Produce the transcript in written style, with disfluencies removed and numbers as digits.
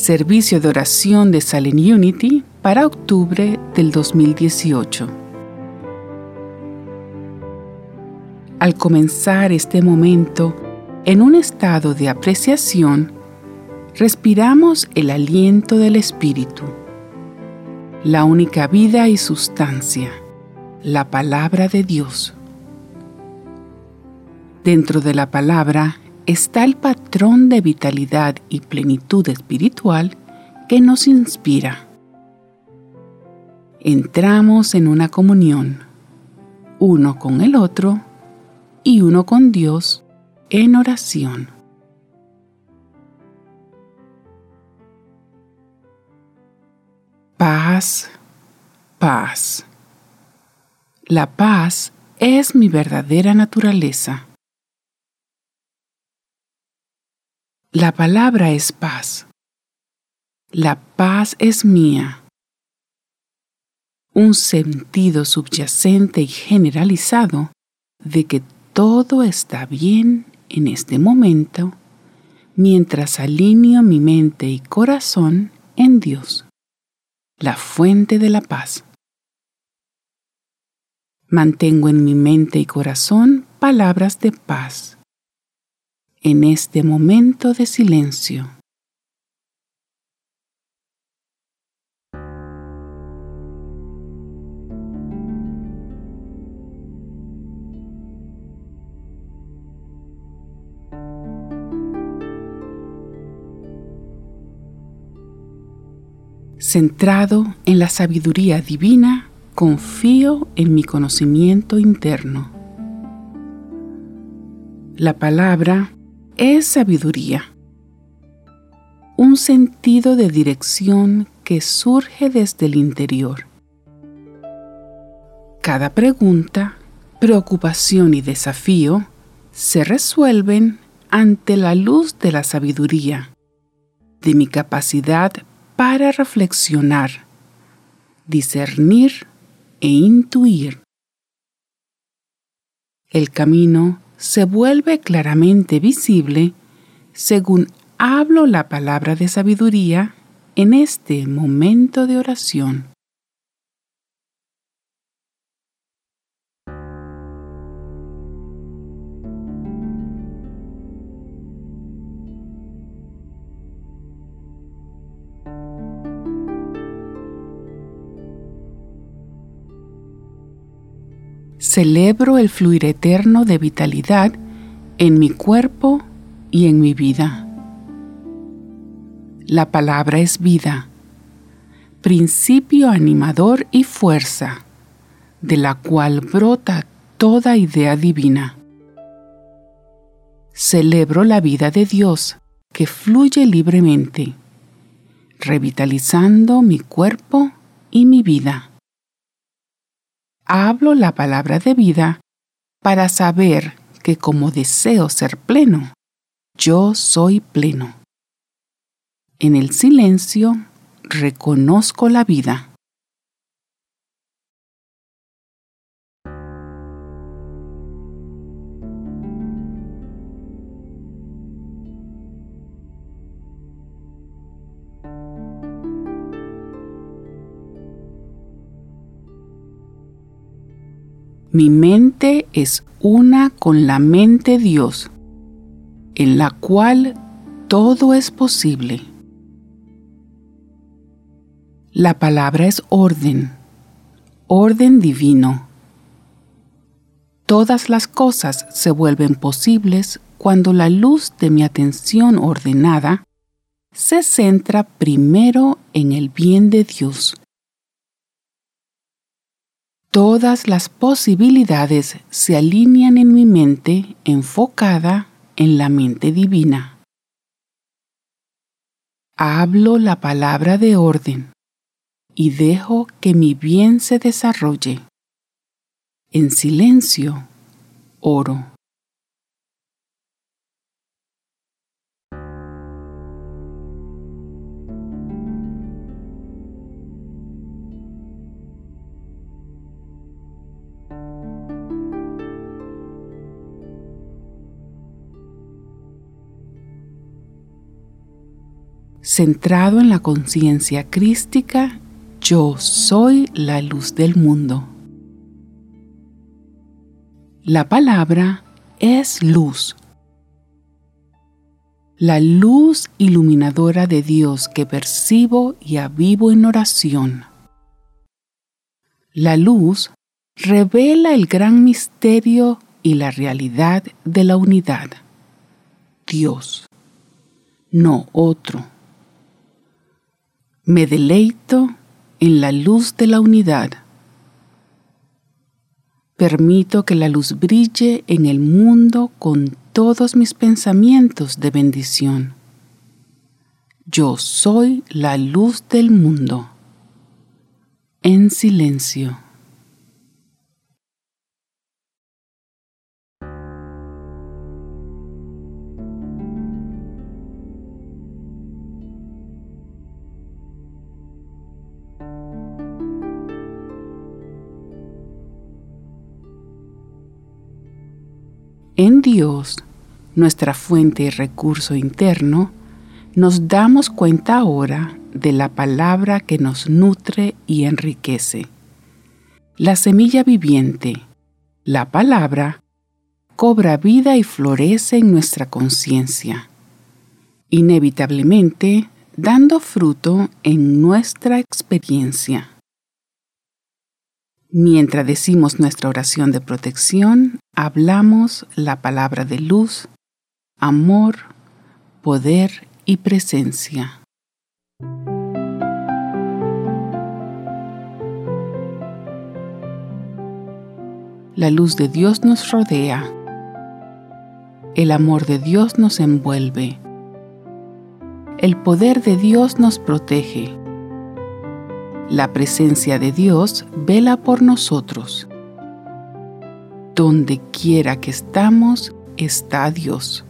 servicio de oración de Silent Unity para octubre del 2018. Al comenzar este momento, en un estado de apreciación, respiramos el aliento del Espíritu, la única vida y sustancia, la palabra de Dios. Dentro de la palabra está el patrón de vitalidad y plenitud espiritual que nos inspira. Entramos en una comunión, uno con el otro y uno con Dios, en oración. Paz, paz. La paz es mi verdadera naturaleza. La palabra es paz. La paz es mía. Un sentido subyacente y generalizado de que todo está bien en este momento mientras alineo mi mente y corazón en Dios, la fuente de la paz. Mantengo en mi mente y corazón palabras de paz en este momento de silencio. Centrado en la sabiduría divina, confío en mi conocimiento interno. La palabra es sabiduría, un sentido de dirección que surge desde el interior. Cada pregunta, preocupación y desafío se resuelven ante la luz de la sabiduría, de mi capacidad para reflexionar, discernir e intuir. El camino se vuelve claramente visible según hablo la palabra de sabiduría en este momento de oración. Celebro el fluir eterno de vitalidad en mi cuerpo y en mi vida. La palabra es vida, principio animador y fuerza, de la cual brota toda idea divina. Celebro la vida de Dios que fluye libremente, revitalizando mi cuerpo y mi vida. Hablo la palabra de vida para saber que como deseo ser pleno, yo soy pleno. En el silencio reconozco la vida. Mi mente es una con la mente Dios, en la cual todo es posible. La palabra es orden, orden divino. Todas las cosas se vuelven posibles cuando la luz de mi atención ordenada se centra primero en el bien de Dios. Todas las posibilidades se alinean en mi mente enfocada en la mente divina. Hablo la palabra de orden y dejo que mi bien se desarrolle. En silencio, oro. centrado en la conciencia crística, yo soy la luz del mundo. La palabra es luz. La luz iluminadora de Dios que percibo y avivo en oración. La luz revela el gran misterio y la realidad de la unidad. Dios, no otro. Me deleito en la luz de la unidad. Permito que la luz brille en el mundo con todos mis pensamientos de bendición. Yo soy la luz del mundo. En silencio. En Dios, nuestra fuente y recurso interno, nos damos cuenta ahora de la palabra que nos nutre y enriquece. La semilla viviente, la palabra, cobra vida y florece en nuestra conciencia, inevitablemente dando fruto en nuestra experiencia. Mientras decimos nuestra oración de protección, hablamos la palabra de luz, amor, poder y presencia. La luz de Dios nos rodea. El amor de Dios nos envuelve. El poder de Dios nos protege. La presencia de Dios vela por nosotros. Donde quiera que estamos, está Dios.